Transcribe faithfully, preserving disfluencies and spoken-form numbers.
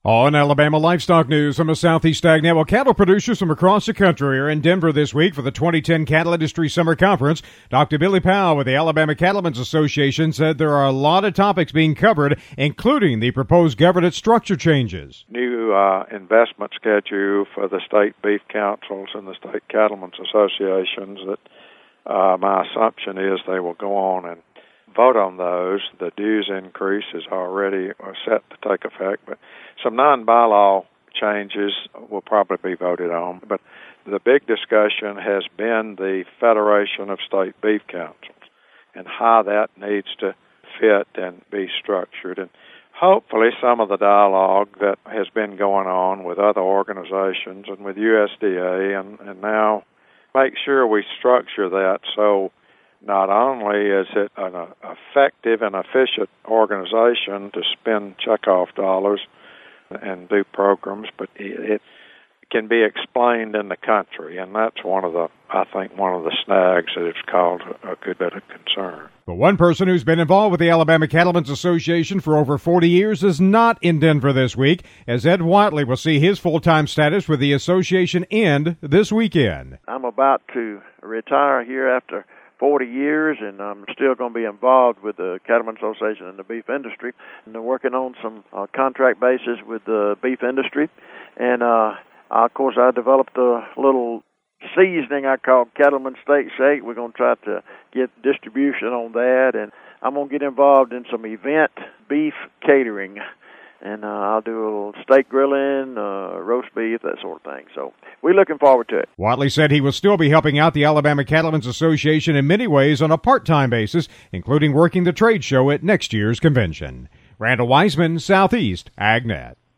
On Alabama Livestock News from the Southeast Agnet, well, cattle producers from across the country are in Denver this week for the twenty ten Cattle Industry Summer Conference. Doctor Billy Powell with the Alabama Cattlemen's Association said there are a lot of topics being covered, including the proposed governance structure changes. New uh, investment schedule for the state beef councils and the state cattlemen's associations that uh, my assumption is they will go on and vote on those. The dues increase is already set to take effect, but some non-bylaw changes will probably be voted on. But the big discussion has been the Federation of State Beef Councils and how that needs to fit and be structured. And hopefully some of the dialogue that has been going on with other organizations and with U S D A and, and now make sure we structure that so not only is it an uh, effective and efficient organization to spend checkoff dollars and do programs, but it can be explained in the country, and that's one of the, I think, one of the snags that it's caused a good bit of concern. But one person who's been involved with the Alabama Cattlemen's Association for over forty years is not in Denver this week, as Ed Whiteley will see his full-time status with the association end this weekend. I'm about to retire here after forty years, and I'm still going to be involved with the Cattlemen's Association and the beef industry, and I'm working on some uh, contract basis with the beef industry. And, uh, of course, I developed a little seasoning I call Cattleman Steak Shake. We're going to try to get distribution on that, and I'm going to get involved in some event beef catering. And uh, I'll do a little steak grilling, uh, roast beef, that sort of thing. So we're looking forward to it. Whiteley said he will still be helping out the Alabama Cattlemen's Association in many ways on a part-time basis, including working the trade show at next year's convention. Randall Wiseman, Southeast Agnet.